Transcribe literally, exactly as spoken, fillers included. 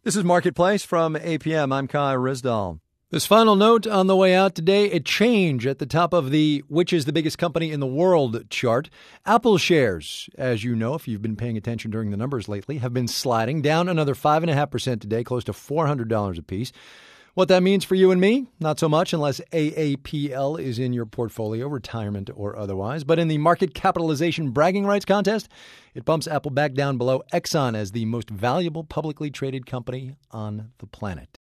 This is Marketplace from A P M. I'm Kai Rizdal. This final note on the way out today, a change at the top of the which is the biggest company in the world chart. Apple shares, as you know, if you've been paying attention during the numbers lately, have been sliding down another five point five percent today, close to four hundred dollars a piece. What that means for you and me, not so much unless A A P L is in your portfolio, retirement or otherwise. But in the market capitalization bragging rights contest, it bumps Apple back down below Exxon as the most valuable publicly traded company on the planet.